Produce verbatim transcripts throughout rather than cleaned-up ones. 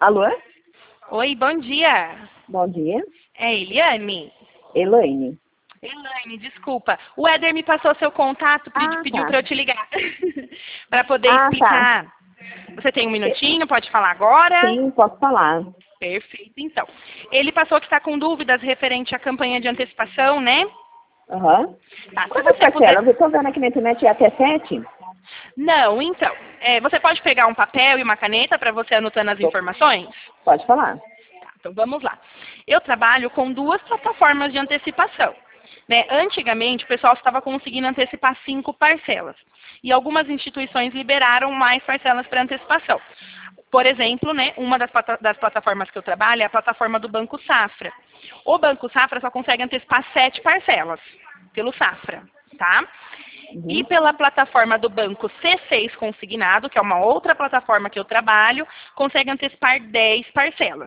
Alô? Oi, bom dia. Bom dia. É Eliane? Elaine. Elaine, desculpa. O Éder me passou seu contato, pedi- Ah, pediu tá. para eu te ligar. Para poder Ah, tá. explicar. Você tem um minutinho? Pode falar agora? Sim, posso falar. Perfeito, então. Ele passou que está com dúvidas referente à campanha de antecipação, né? Aham. Tá, se Quantas você puder... parcelas? Eu tô vendo aqui na internet é até sete? Não, então. é, você pode pegar um papel e uma caneta para você anotando as informações? Pode falar. Tá, então vamos lá. Eu trabalho com duas plataformas de antecipação. Né? Antigamente, o pessoal estava conseguindo antecipar cinco parcelas. E algumas instituições liberaram mais parcelas para antecipação. Por exemplo, né, uma das, plata das plataformas que eu trabalho é a plataforma do Banco Safra. O Banco Safra só consegue antecipar sete parcelas pelo Safra, tá? Uhum. E pela plataforma do Banco C seis Consignado, que é uma outra plataforma que eu trabalho, consegue antecipar dez parcelas.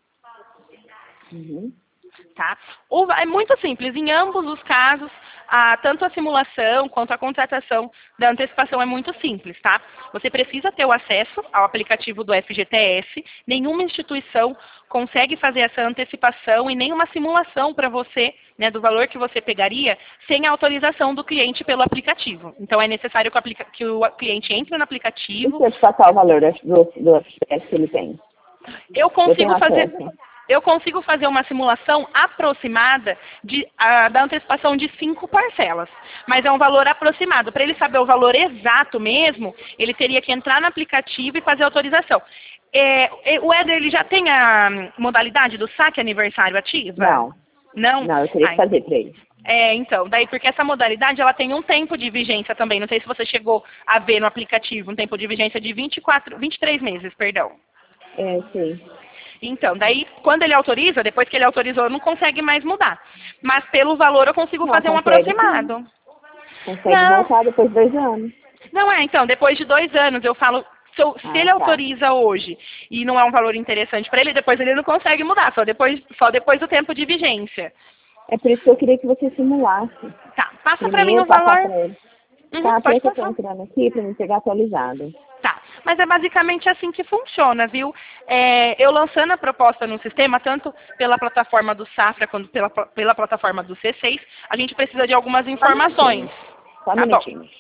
Uhum. Tá? O- é muito simples. Em ambos os casos, a- tanto a simulação quanto a contratação da antecipação é muito simples. Tá? Você precisa ter o acesso ao aplicativo do F G T S. Nenhuma instituição consegue fazer essa antecipação e nenhuma simulação para você, né, do valor que você pegaria, sem a autorização do cliente pelo aplicativo. Então, é necessário que o, aplica- que o cliente entre no E aplicativo. se eu te passar o valor do, do F P S que ele tem? Eu Eu tenho consigo fazer, acesso. eu consigo fazer uma simulação aproximada de, a, da antecipação de cinco parcelas. Mas é um valor aproximado. Para ele saber o valor exato mesmo, ele teria que entrar no aplicativo e fazer a autorização. É, é, o Éder, ele já tem a hum, modalidade do saque aniversário ativa? Não. Não? Não, eu teria Ah, que fazer pra ele. é, então, daí porque essa modalidade ela tem um tempo de vigência também. Não sei se você chegou a ver no aplicativo, um tempo de vigência de vinte e quatro, vinte e três meses, perdão. É, sim. Então, daí, quando ele autoriza, depois que ele autorizou, não consegue mais mudar. Mas pelo valor eu consigo Não, fazer um consegue sim. aproximado. Consegue Não, voltar depois de dois anos. não é. Então, depois de dois anos, eu falo, se, eu- se Ah, ele tá. autoriza hoje e não é um valor interessante para ele, depois ele não consegue mudar, só depois, só depois do tempo de vigência. É por isso que eu queria que você simulasse. Tá, passa para mim Primeiro, o passar valor. pra ele. Uhum, Tá, pode peraí que eu tô passar. entrando aqui pra me pegar atualizado. Tá, mas é basicamente assim que funciona, viu? É, eu lançando a proposta no sistema, tanto pela plataforma do Safra quanto pela, pela plataforma do C seis, a gente precisa de algumas Só um informações. minutinho. Só um Tá bom. minutinho.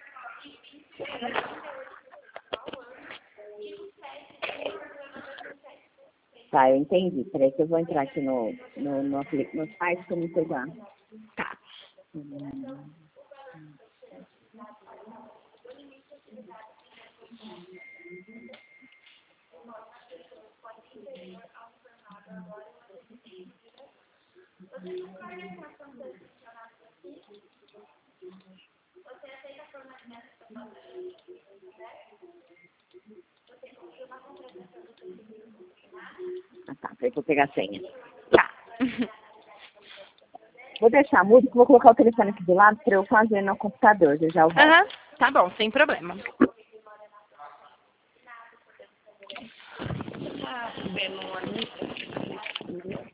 Tá, eu entendi. Peraí que eu vou entrar aqui no, no, no, apli- no site pra me pegar. Tá. Hum. Ah, tá. Peraí que eu vou pegar a senha. Tá. Vou deixar mudo que eu vou colocar o telefone aqui do lado pra eu fazer no computador. Eu já volto. Aham, tá bom, sem problema. Tá vendo um anúncio?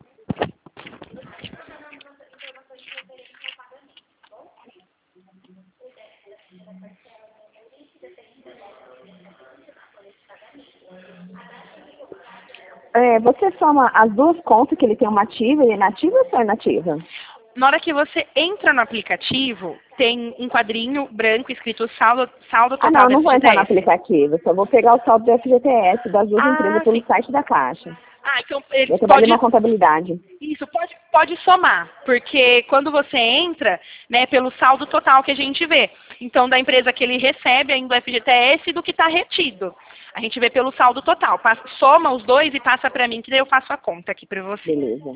É, você soma as duas contas que ele tem uma ativa e inativa ou só inativa? Na hora que você entra no aplicativo, tem um quadrinho branco escrito saldo, saldo Ah, total não, do não vou entrar no F G T S. aplicativo. Só vou pegar o saldo do F G T S das duas empresas Ah, pelo sim. site da Caixa. Ah, então ele Eu trabalho pode... na contabilidade. Isso, pode, pode somar, porque quando você entra, né, pelo saldo total que a gente vê. Então, da empresa que ele recebe ainda o F G T S e do que está retido. A gente vê pelo saldo total. Passa, soma os dois e passa para mim, que daí eu faço a conta aqui para você. Beleza.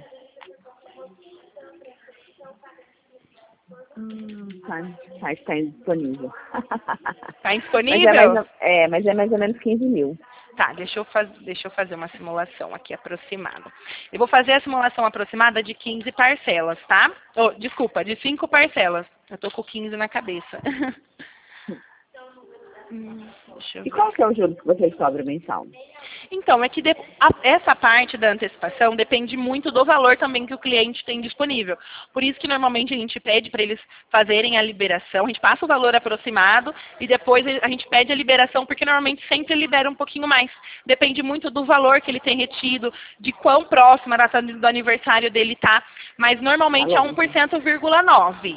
Hum, tá, tá, está disponível. Tá Mas é, mais, disponível? ou- é, mas é mais ou menos quinze mil. Tá, deixa eu, faz, deixa eu fazer uma simulação aqui aproximada. Eu vou fazer a simulação aproximada de quinze parcelas, tá? Oh, desculpa, de cinco parcelas. Eu tô com quinze na cabeça. Hum, deixa eu E ver. qual que é o juro que vocês cobram mensal? Então, é que de- a- essa parte da antecipação depende muito do valor também que o cliente tem disponível. Por isso que normalmente a gente pede para eles fazerem a liberação, a gente passa o valor aproximado e depois a gente pede a liberação, porque normalmente sempre libera um pouquinho mais. Depende muito do valor que ele tem retido, de quão próxima a data do aniversário dele tá, mas normalmente é Alô? um por cento vírgula nove.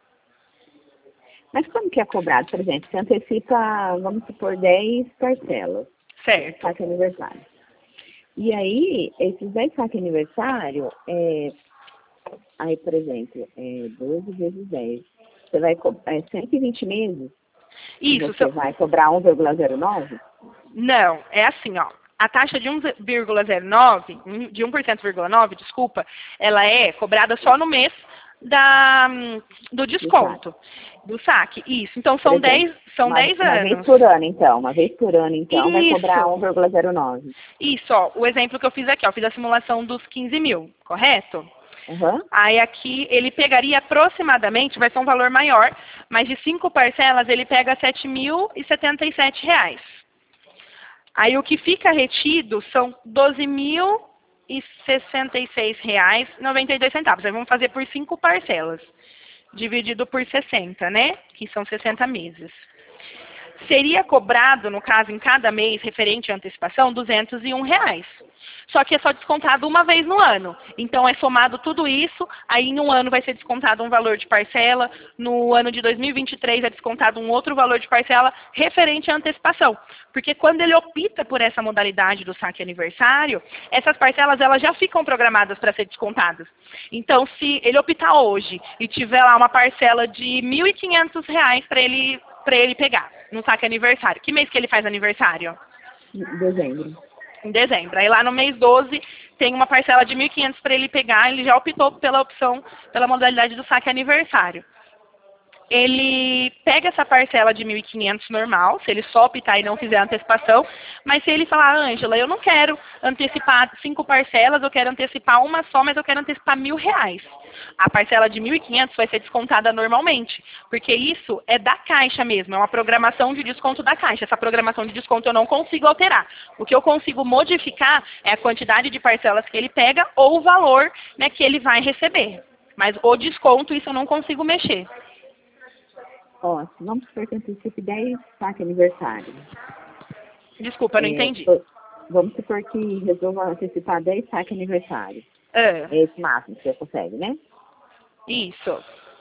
Mas como que é cobrado? Por exemplo, você antecipa, vamos supor, dez parcelas. Certo. Saque aniversário. E aí, esses dez saque aniversário, é, aí, por exemplo, é doze vezes dez. Você vai cobrar é cento e vinte meses? Isso. Você São... vai cobrar um vírgula zero nove? Não, é assim, ó. A taxa de um vírgula zero nove, de um por cento vírgula nove, desculpa, ela é cobrada só no mês da, do desconto, do saque. Isso. Então são Por exemplo, dez, são uma, dez uma vez anos. por ano, então. Uma vez por ano, então, vai cobrar Isso. um vírgula zero nove. Isso, ó. O exemplo que eu fiz aqui, ó. Eu fiz a simulação dos quinze mil, correto? Uhum. Aí aqui ele pegaria aproximadamente, vai ser um valor maior, mas de cinco parcelas ele pega sete mil e setenta e sete reais. Aí o que fica retido são doze mil e sessenta e seis reais e noventa e dois centavos. Aí vamos fazer por cinco parcelas, dividido por sessenta, né? Que são sessenta meses. Seria cobrado, no caso, em cada mês, referente à antecipação, duzentos e um reais. Só que é só descontado uma vez no ano. Então, é somado tudo isso, aí em um ano vai ser descontado um valor de parcela, no ano de dois mil e vinte e três é descontado um outro valor de parcela referente à antecipação. Porque quando ele opta por essa modalidade do saque aniversário, essas parcelas elas já ficam programadas para ser descontadas. Então, se ele optar hoje e tiver lá uma parcela de mil e quinhentos reais para ele, para ele pegar no saque aniversário. Que mês que ele faz aniversário? Dezembro. Em dezembro. Aí lá no mês doze tem uma parcela de mil e quinhentos para ele pegar, ele já optou pela opção, pela modalidade do saque aniversário. Ele pega essa parcela de mil e quinhentos normal, se ele só optar e não fizer a antecipação, mas se ele falar, Ângela, eu não quero antecipar cinco parcelas, eu quero antecipar uma só, mas eu quero antecipar mil reais. A parcela de mil e quinhentos vai ser descontada normalmente, porque isso é da Caixa mesmo, é uma programação de desconto da Caixa. Essa programação de desconto eu não consigo alterar. O que eu consigo modificar é a quantidade de parcelas que ele pega ou o valor, né, que ele vai receber. Mas o desconto, isso eu não consigo mexer. Ó, vamos supor que antecipe dez saque aniversário. Desculpa, eu não É, entendi. vamos supor que resolva antecipar dez saque aniversário. Ah, É esse máximo que você consegue, né? isso.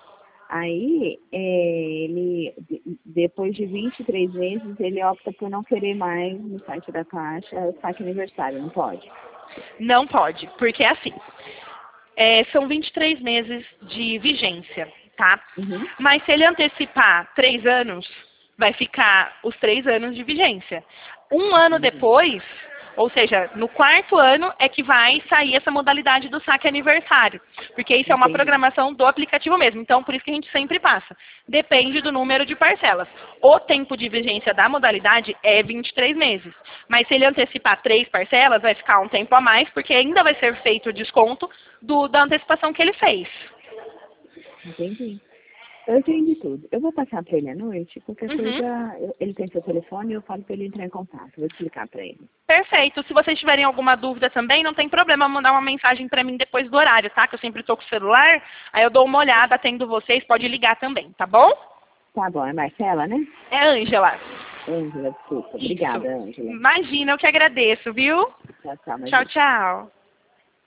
Aí, é, ele, de- depois de vinte e três meses, ele opta por não querer mais no site da Caixa saque aniversário, não pode? Não pode, porque é assim. É, são vinte e três meses de vigência, tá? Uhum. Mas se ele antecipar três anos, vai ficar os três anos de vigência. Um ano depois, ou seja, no quarto ano, é que vai sair essa modalidade do saque aniversário. Porque isso é uma Entendi. programação do aplicativo mesmo. Então, por isso que a gente sempre passa. Depende do número de parcelas. O tempo de vigência da modalidade é vinte e três meses. Mas se ele antecipar três parcelas, vai ficar um tempo a mais, porque ainda vai ser feito o desconto do, da antecipação que ele fez. Entendi. Eu entendi tudo. Eu vou passar para ele à noite, qualquer Uhum. coisa, eu- ele tem seu telefone e eu falo para ele entrar em contato. Vou explicar para ele. Perfeito. Se vocês tiverem alguma dúvida também, não tem problema mandar uma mensagem para mim depois do horário, tá? Que eu sempre estou com o celular, aí eu dou uma olhada, atendo vocês, pode ligar também, tá bom? Tá bom, é Marcela, né? É Ângela. Ângela, desculpa. Isso. Obrigada, Ângela. Imagina, eu que agradeço, viu? Tchau, tchau. Tchau, tchau.